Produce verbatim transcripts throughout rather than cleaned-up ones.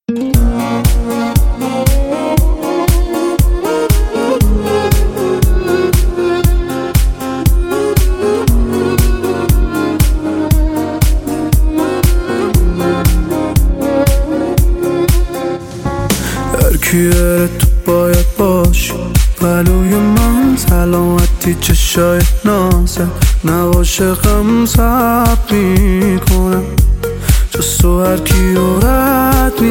کیه تو باید باشی پلوی من، سلامتی چشای نازت نباشه غم ثبت میکنم، جز تو هر کیو رد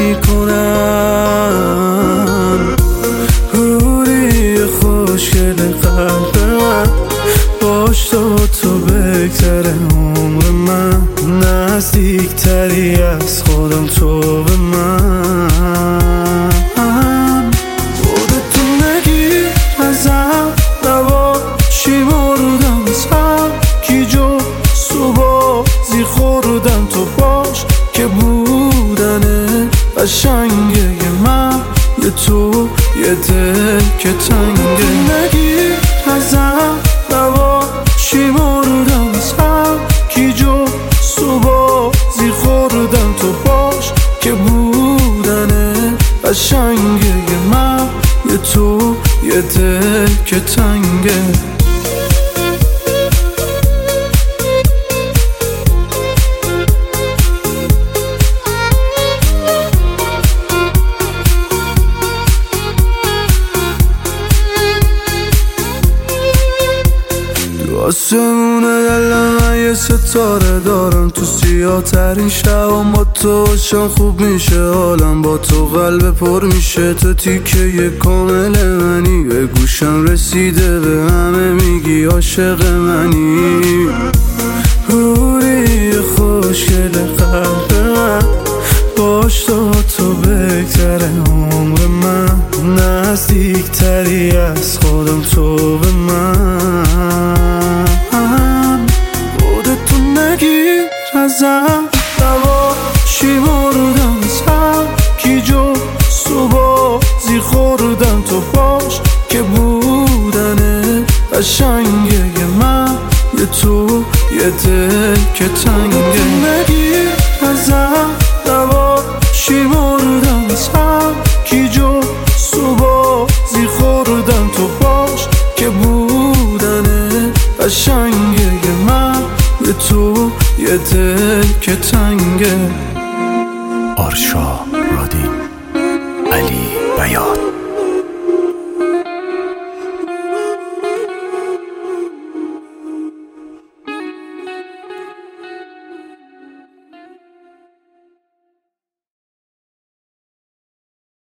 میکنم. روری خوشگل قلب من، باش تو تو بگذره عمر من، نزدیکتری از خودم تو به من. خودتو نگیر ازم، نباشی مردم سم کی جو سوبازی خوردم، تو باش که بودنه قشنگه یه من، یه تو یه دل که تنگه. نگیر ازم، نباشی مردم سم کی جو سوبازی خوردم، تو باش که بودنه قشنگه یه من، یه تو یه دل که تنگه. آسمونه دل من یه ستاره دارم، تو سیاه ترین شبم با تو باشم خوب میشه حالم، با تو قلب پر میشه، تو تیکه یه کامل منی، به گوشم رسیده به همه میگی عاشق منی. روری خوشگل قلب من، باش تو تو بگذره عمر من، نزدیکتری از خودم تو به من. خودتو نگیر ازم، نباشی مردم سم کی جو سوبازی خوردم، تو باش که بودنه قشنگه یه من، یه تو یه دل که تنگه. نگیر ازم، نباشی مردم سم کی جو سوبازی خوردم، تو باش که بودنه قشنگه یه من، یه تو یه دل که تنگه. آرشا رادین، علی بیات.